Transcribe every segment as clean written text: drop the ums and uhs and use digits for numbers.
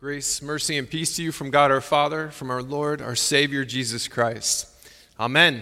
Grace, mercy, and peace to you from God our Father, from our Lord, our Savior, Jesus Christ. Amen.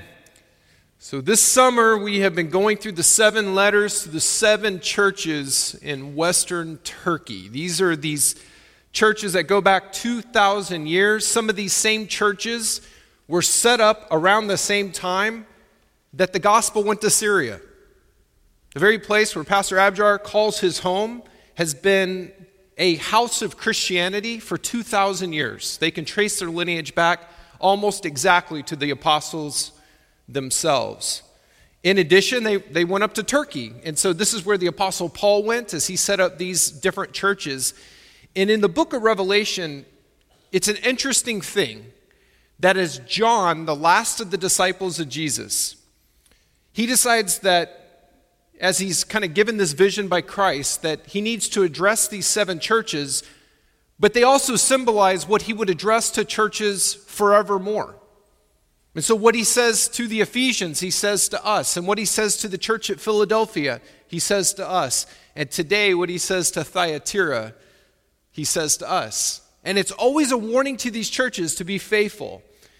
So this summer, we have been going through the 7 letters to the 7 churches in Western Turkey. These are these churches that go back 2,000 years. Some of these same churches were set up around the same time that the gospel went to Syria. The very place where Pastor Abjar calls his home has been a house of Christianity for 2,000 years. They can trace their lineage back almost exactly to the apostles themselves. In addition, they went up to Turkey. And so this is where the apostle Paul went as he set up these different churches. And in the book of Revelation, it's an interesting thing that as John, the last of the disciples of Jesus, he decides that as he's kind of given this vision by Christ, that he needs to address these 7 churches, but they also symbolize what he would address to churches forevermore. And so what he says to the Ephesians, he says to us. And what he says to the church at Philadelphia, he says to us. And today, what he says to Thyatira, he says to us. And it's always a warning to these churches to be faithful.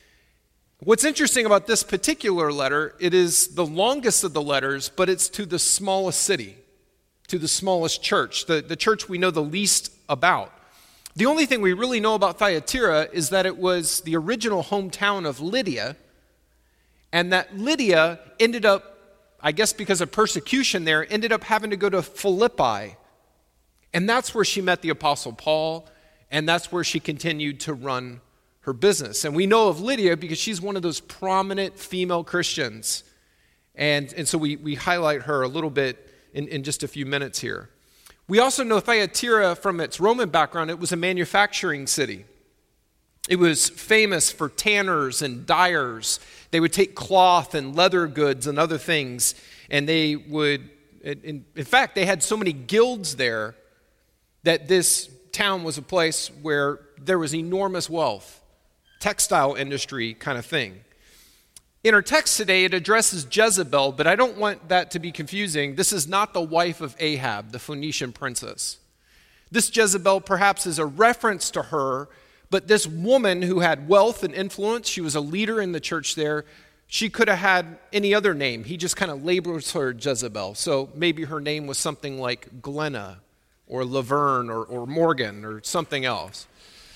What's interesting about this particular letter, it is the longest of the letters, but it's to the smallest city, to the smallest church, the church we know the least about. The only thing we really know about Thyatira is that it was the original hometown of Lydia, and that Lydia ended up, I guess because of persecution there, ended up having to go to Philippi. And that's where she met the Apostle Paul, and that's where she continued to run her business. And we know of Lydia because she's one of those prominent female Christians. And so we highlight her a little bit in just a few minutes here. We also know Thyatira from its Roman background. It was a manufacturing city. It was famous for tanners and dyers. They would take cloth and leather goods and other things, and they would, in fact, they had so many guilds there that this town was a place where there was enormous wealth. Textile industry kind of thing. In our text today, it addresses Jezebel, but I don't want that to be confusing. This is not the wife of Ahab, the Phoenician princess. This Jezebel perhaps is a reference to her, but this woman who had wealth and influence, she was a leader in the church there, she could have had any other name. He just kind of labels her Jezebel. So maybe her name was something like Glenna or Laverne or Morgan or something else.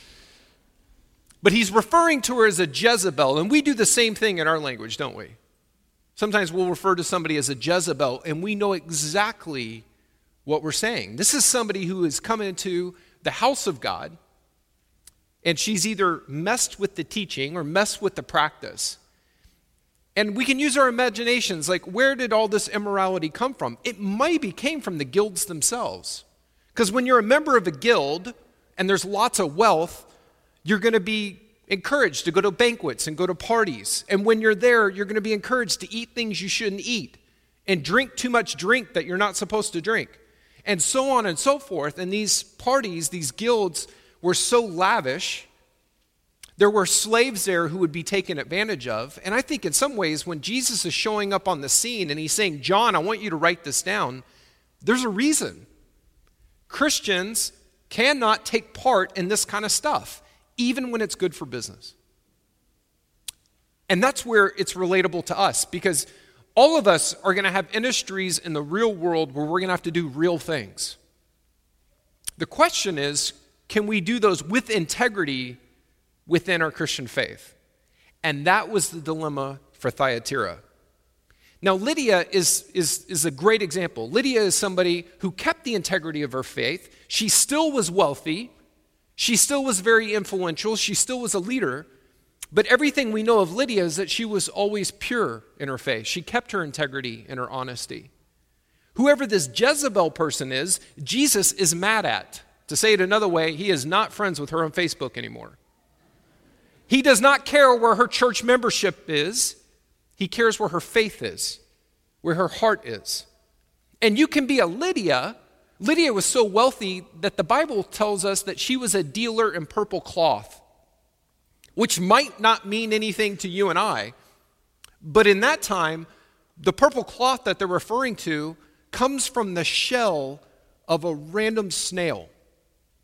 But he's referring to her as a Jezebel, and we do the same thing in our language, don't we? Sometimes we'll refer to somebody as a Jezebel, and we know exactly what we're saying. This is somebody who has come into the house of God, and she's either messed with the teaching or messed with the practice. And we can use our imaginations, like where did all this immorality come from? It maybe came from the guilds themselves. Because when you're a member of a guild, and there's lots of wealth, you're going to be encouraged to go to banquets and go to parties. And when you're there, you're going to be encouraged to eat things you shouldn't eat and drink too much drink that you're not supposed to drink, and so on and so forth. And these parties, these guilds, were so lavish. There were slaves there who would be taken advantage of. And I think in some ways, when Jesus is showing up on the scene and he's saying, John, I want you to write this down, there's a reason. Christians cannot take part in this kind of stuff, even when it's good for business. And that's where it's relatable to us, because all of us are going to have industries in the real world where we're going to have to do real things. The question is, can we do those with integrity within our Christian faith? And that was the dilemma for Thyatira. Now, Lydia is a great example. Lydia is somebody who kept the integrity of her faith. She still was wealthy. She still was very influential. She still was a leader. But everything we know of Lydia is that she was always pure in her faith. She kept her integrity and her honesty. Whoever this Jezebel person is, Jesus is mad at. To say it another way, he is not friends with her on Facebook anymore. He does not care where her church membership is. He cares where her faith is, where her heart is. And you can be a Lydia. Lydia was so wealthy that the Bible tells us that she was a dealer in purple cloth, which might not mean anything to you and I, but in that time, the purple cloth that they're referring to comes from the shell of a random snail.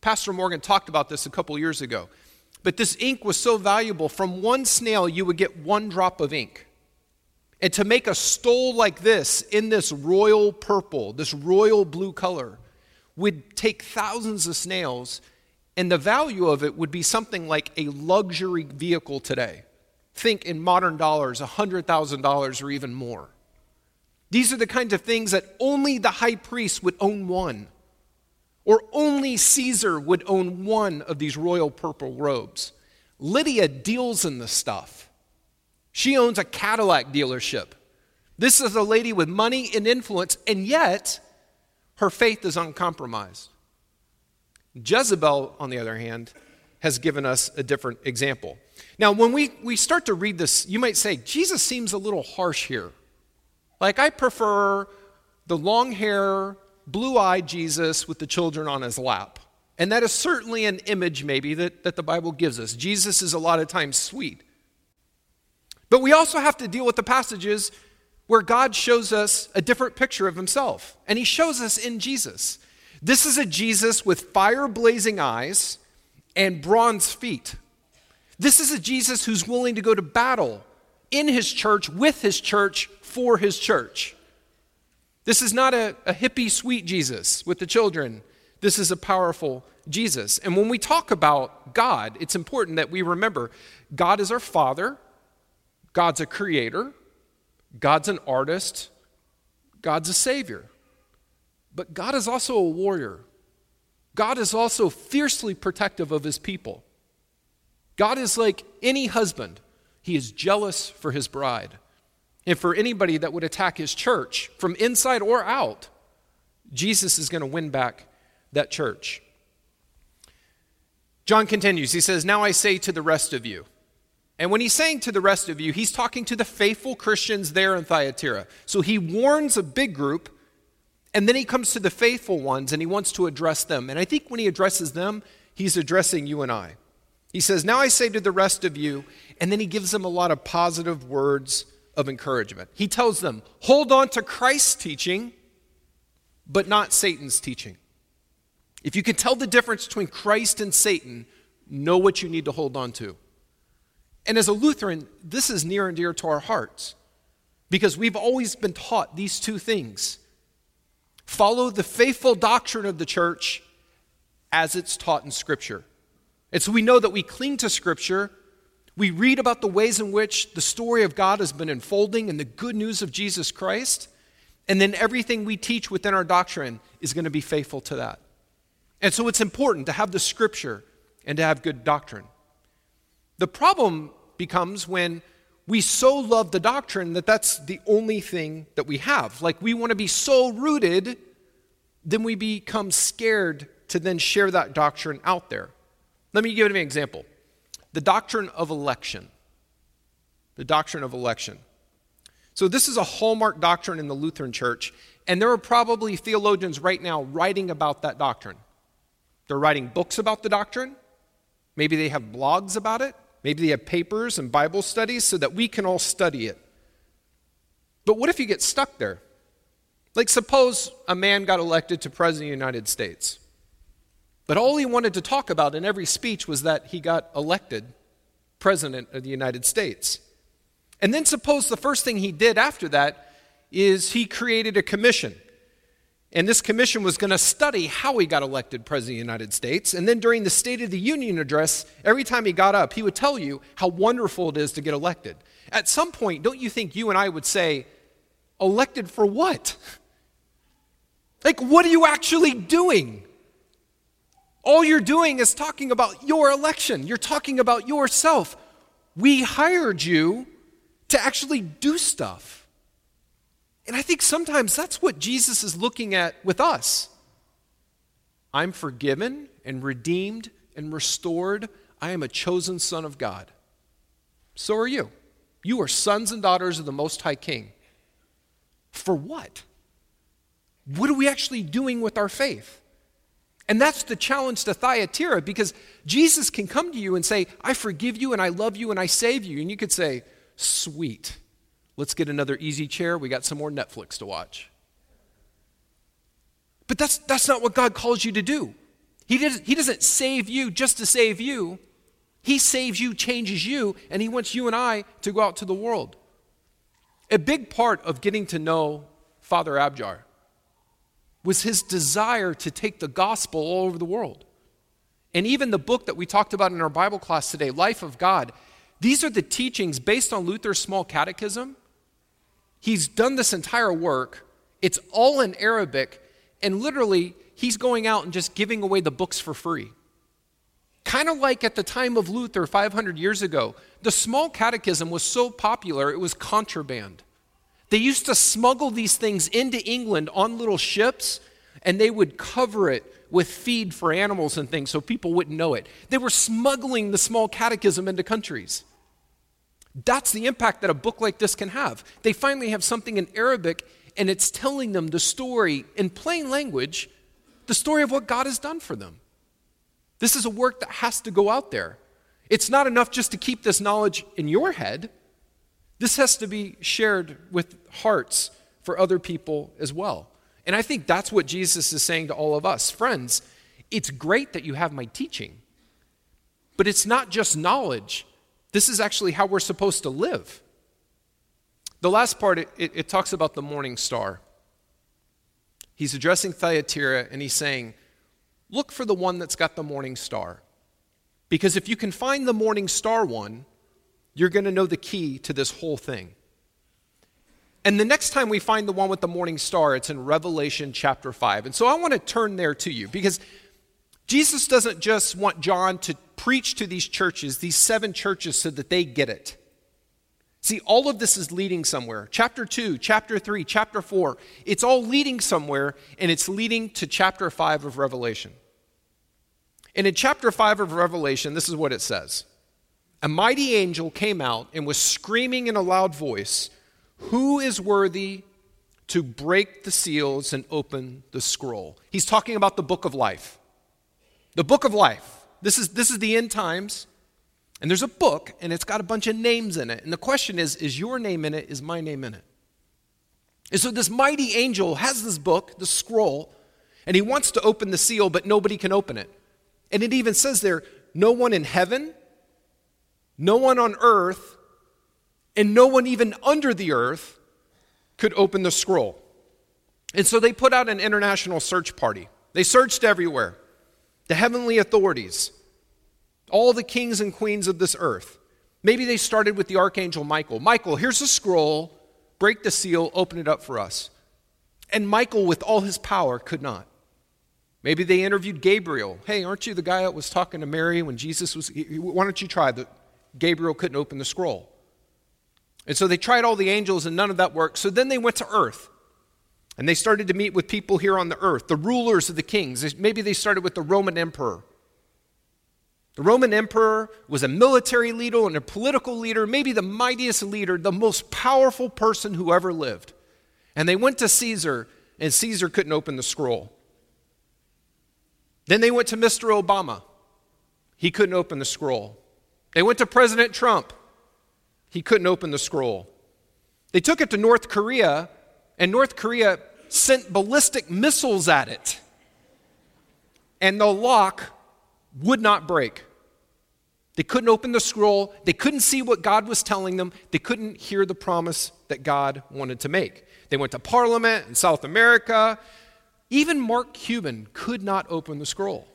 Pastor Morgan talked about this a couple years ago. But this ink was so valuable, from one snail you would get 1 drop of ink. And to make a stole like this in this royal purple, this royal blue color, would take thousands of snails, and the value of it would be something like a luxury vehicle today. Think in modern dollars, $100,000 or even more. These are the kinds of things that only the high priest would own one, or only Caesar would own one of these royal purple robes. Lydia deals in this stuff. She owns a Cadillac dealership. This is a lady with money and influence, and yet her faith is uncompromised. Jezebel, on the other hand, has given us a different example. Now, when we start to read this, you might say, Jesus seems a little harsh here. Like, I prefer the long hair, blue-eyed Jesus with the children on his lap. And that is certainly an image, maybe, that the Bible gives us. Jesus is a lot of times sweet. But we also have to deal with the passages where God shows us a different picture of himself. And he shows us in Jesus. This is a Jesus with fire-blazing eyes and bronze feet. This is a Jesus who's willing to go to battle in his church, with his church, for his church. This is not a hippie, sweet Jesus with the children. This is a powerful Jesus. And when we talk about God, it's important that we remember God is our Father, God's a creator, God's an artist, God's a savior. But God is also a warrior. God is also fiercely protective of his people. God is like any husband. He is jealous for his bride. And for anybody that would attack his church, from inside or out, Jesus is going to win back that church. John continues. He says, "Now I say to the rest of you." And when he's saying to the rest of you, he's talking to the faithful Christians there in Thyatira. So he warns a big group, and then he comes to the faithful ones, and he wants to address them. And I think when he addresses them, he's addressing you and I. He says, "Now I say to the rest of you," and then he gives them a lot of positive words of encouragement. He tells them, hold on to Christ's teaching, but not Satan's teaching. If you can tell the difference between Christ and Satan, know what you need to hold on to. And as a Lutheran, this is near and dear to our hearts, because we've always been taught these two things. Follow the faithful doctrine of the church as it's taught in Scripture. And so we know that we cling to Scripture. We read about the ways in which the story of God has been unfolding and the good news of Jesus Christ. And then everything we teach within our doctrine is going to be faithful to that. And so it's important to have the Scripture and to have good doctrine. The problem becomes when we so love the doctrine that that's the only thing that we have. Like, we want to be so rooted, then we become scared to then share that doctrine out there. Let me give you an example. The doctrine of election. The doctrine of election. So this is a hallmark doctrine in the Lutheran Church, and there are probably theologians right now writing about that doctrine. They're writing books about the doctrine. Maybe they have blogs about it. Maybe they have papers and Bible studies so that we can all study it. But what if you get stuck there? Like, suppose a man got elected to president of the United States, but all he wanted to talk about in every speech was that he got elected president of the United States. And then suppose the first thing he did after that is he created a commission. And this commission was going to study how he got elected president of the United States. And then during the State of the Union address, every time he got up, he would tell you how wonderful it is to get elected. At some point, don't you think you and I would say, elected for what? Like, what are you actually doing? All you're doing is talking about your election. You're talking about yourself. We hired you to actually do stuff. And I think sometimes that's what Jesus is looking at with us. I'm forgiven and redeemed and restored. I am a chosen son of God. So are you. You are sons and daughters of the Most High King. For what? What are we actually doing with our faith? And that's the challenge to Thyatira, because Jesus can come to you and say, I forgive you and I love you and I save you. And you could say, sweet. Let's get another easy chair. We got some more Netflix to watch. But that's not what God calls you to do. He doesn't save you just to save you. He saves you, changes you, and he wants you and I to go out to the world. A big part of getting to know Father Abjar was his desire to take the gospel all over the world. And even the book that we talked about in our Bible class today, Life of God, these are the teachings based on Luther's small catechism. He's done this entire work. It's all in Arabic, and literally, he's going out and just giving away the books for free. Kind of like at the time of Luther 500 years ago, the small catechism was so popular, it was contraband. They used to smuggle these things into England on little ships, and they would cover it with feed for animals and things so people wouldn't know it. They were smuggling the small catechism into countries. That's the impact that a book like this can have. They finally have something in Arabic, and it's telling them the story in plain language, the story of what God has done for them. This is a work that has to go out there. It's not enough just to keep this knowledge in your head. This has to be shared with hearts for other people as well. And I think that's what Jesus is saying to all of us. Friends, it's great that you have my teaching, but it's not just knowledge. This is actually how we're supposed to live. The last part, it talks about the morning star. He's addressing Thyatira, and he's saying, look for the one that's got the morning star. Because if you can find the morning star one, you're going to know the key to this whole thing. And the next time we find the one with the morning star, it's in Revelation chapter 5. And so I want to turn there to you, because Jesus doesn't just want John to preach to these churches, these 7 churches, so that they get it. See, all of this is leading somewhere. Chapter 2, chapter 3, chapter 4, it's all leading somewhere, and it's leading to chapter 5 of Revelation. And in chapter 5 of Revelation, this is what it says. A mighty angel came out and was screaming in a loud voice, "Who is worthy to break the seals and open the scroll?" He's talking about the book of life. The book of life. This is the end times. And there's a book, and it's got a bunch of names in it. And the question is your name in it? Is my name in it? And so this mighty angel has this book, the scroll, and he wants to open the seal, but nobody can open it. And it even says there, no one in heaven, no one on earth, and no one even under the earth could open the scroll. And so they put out an international search party. They searched everywhere. The heavenly authorities, all the kings and queens of this earth. Maybe they started with the archangel Michael. Michael, here's a scroll. Break the seal, open it up for us. And Michael, with all his power, could not. Maybe they interviewed Gabriel. Hey, aren't you the guy that was talking to Mary when Jesus was... Why don't you try that? Gabriel couldn't open the scroll. And so they tried all the angels, and none of that worked. So then they went to earth. And they started to meet with people here on the earth, the rulers of the kings. Maybe they started with the Roman emperor. The Roman emperor was a military leader and a political leader, maybe the mightiest leader, the most powerful person who ever lived. And they went to Caesar, and Caesar couldn't open the scroll. Then they went to Mr. Obama. He couldn't open the scroll. They went to President Trump. He couldn't open the scroll. They took it to North Korea, and North Korea sent ballistic missiles at it. And the lock would not break. They couldn't open the scroll. They couldn't see what God was telling them. They couldn't hear the promise that God wanted to make. They went to Parliament in South America. Even Mark Cuban could not open the scroll.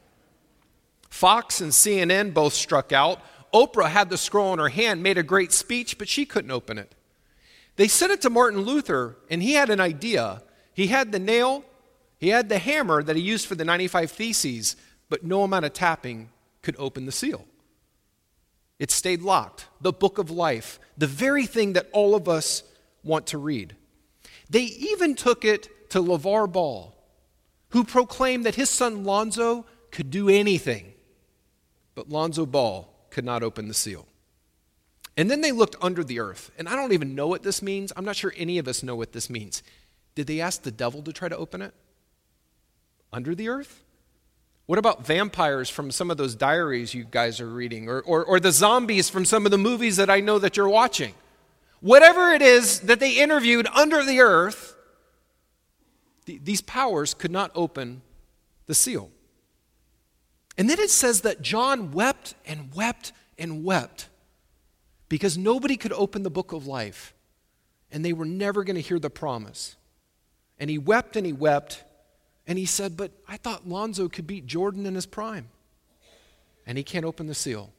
Fox and CNN both struck out. Oprah had the scroll in her hand, made a great speech, but she couldn't open it. They sent it to Martin Luther, and he had an idea. He had the nail, he had the hammer that he used for the 95 Theses, but no amount of tapping could open the seal. It stayed locked. The book of life, the very thing that all of us want to read. They even took it to LeVar Ball, who proclaimed that his son Lonzo could do anything, but Lonzo Ball could not open the seal. And then they looked under the earth, and I don't even know what this means. I'm not sure any of us know what this means. Did they ask the devil to try to open it? Under the earth? What about vampires from some of those diaries you guys are reading, or the zombies from some of the movies that I know that you're watching? Whatever it is that they interviewed under the earth, these powers could not open the seal. And then it says that John wept and wept and wept because nobody could open the book of life, and they were never going to hear the promise. And he wept, and he said, but I thought Lonzo could beat Jordan in his prime, and he can't open the seal.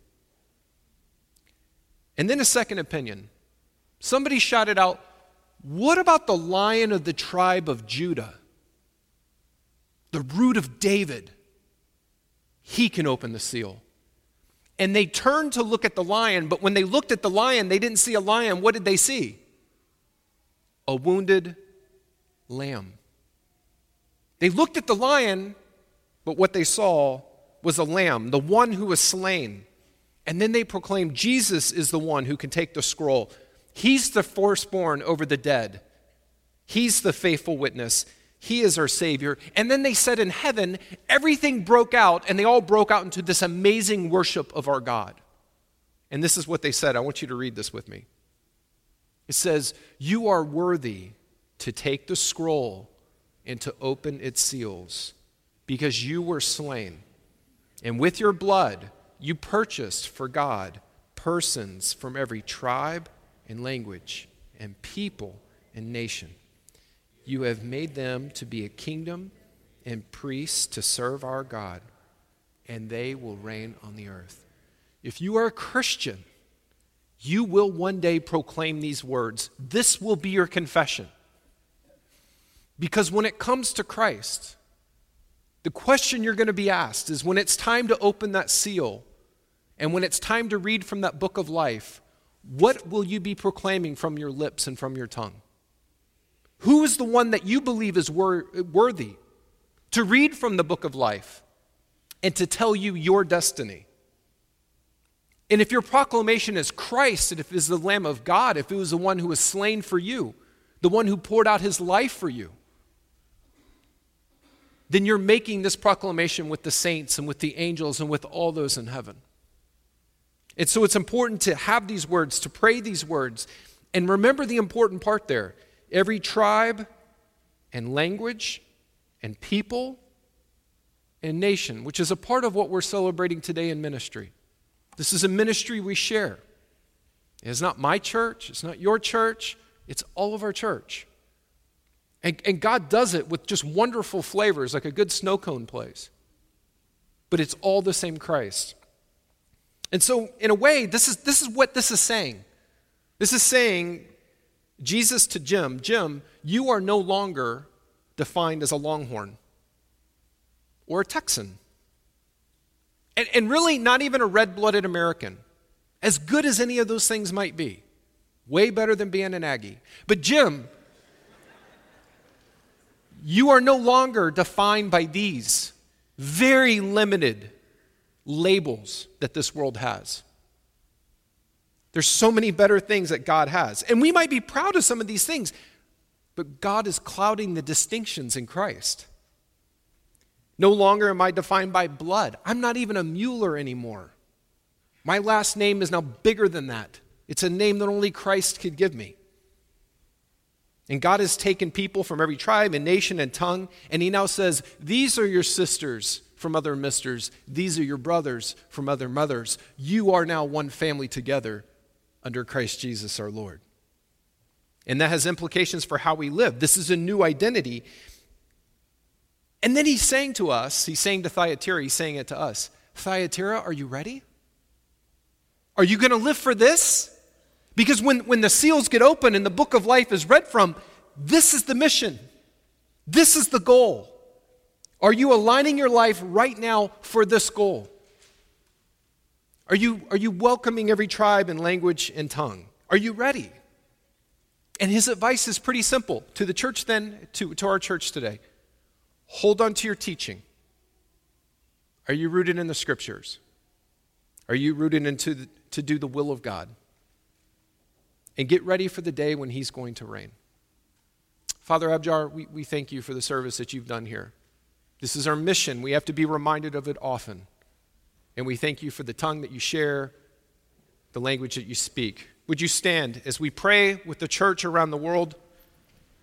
And then a second opinion. Somebody shouted out, what about the Lion of the tribe of Judah? The root of David. He can open the seal. And they turned to look at the lion, but when they looked at the lion, they didn't see a lion. What did they see? A wounded lamb. They looked at the lion, but what they saw was a lamb, the one who was slain. And then they proclaimed Jesus is the one who can take the scroll. He's the firstborn over the dead. He's the faithful witness. He is our Savior. And then they said in heaven, everything broke out, and they all broke out into this amazing worship of our God. And this is what they said. I want you to read this with me. It says, you are worthy to take the scroll and to open its seals, because you were slain. And with your blood, you purchased for God persons from every tribe and language and people and nation. You have made them to be a kingdom and priests to serve our God, and they will reign on the earth. If you are a Christian, you will one day proclaim these words. This will be your confession. Because when it comes to Christ, the question you're going to be asked is when it's time to open that seal and when it's time to read from that book of life, what will you be proclaiming from your lips and from your tongue? Who is the one that you believe is worthy to read from the book of life and to tell you your destiny? And if your proclamation is Christ, and if it is the Lamb of God, if it was the one who was slain for you, the one who poured out his life for you, then you're making this proclamation with the saints and with the angels and with all those in heaven. And so it's important to have these words, to pray these words, and remember the important part there. Every tribe and language and people and nation, which is a part of what we're celebrating today in ministry. This is a ministry we share. It's not my church, it's not your church, it's all of our church. And God does it with just wonderful flavors, like a good snow cone plays. But it's all the same Christ. And so, in a way, this is what this is saying. This is saying, Jesus to Jim, you are no longer defined as a Longhorn or a Texan. And really not even a red-blooded American. As good as any of those things might be. Way better than being an Aggie. But Jim, you are no longer defined by these very limited labels that this world has. There's so many better things that God has. And we might be proud of some of these things, but God is clouding the distinctions in Christ. No longer am I defined by blood. I'm not even a Mueller anymore. My last name is now bigger than that. It's a name that only Christ could give me. And God has taken people from every tribe and nation and tongue, and he now says, these are your sisters from other misters. These are your brothers from other mothers. You are now one family together under Christ Jesus our Lord. And that has implications for how we live. This is a new identity. And then he's saying to us, he's saying to Thyatira, he's saying it to us, Thyatira, are you ready? Are you going to live for this? Because when the seals get open and the book of life is read from, this is the mission. This is the goal. Are you aligning your life right now for this goal? Are you welcoming every tribe and language and tongue? Are you ready? And his advice is pretty simple to the church then, to our church today. Hold on to your teaching. Are you rooted in the scriptures? Are you rooted to do the will of God? And get ready for the day when he's going to reign. Father Abjar, we thank you for the service that you've done here. This is our mission. We have to be reminded of it often. And we thank you for the tongue that you share, the language that you speak. Would you stand as we pray with the church around the world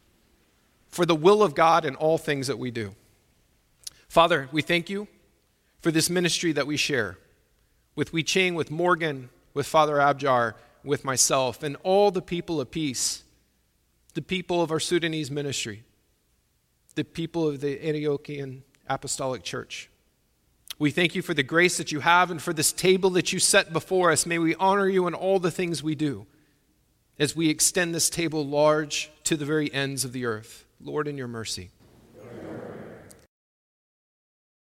for the will of God in all things that we do? Father, we thank you for this ministry that we share with Wei Ching, with Morgan, with Father Abjar, with myself, and all the people of peace, the people of our Sudanese ministry, the people of the Antiochian Apostolic Church. We thank you for the grace that you have and for this table that you set before us. May we honor you in all the things we do as we extend this table large to the very ends of the earth. Lord, in your mercy.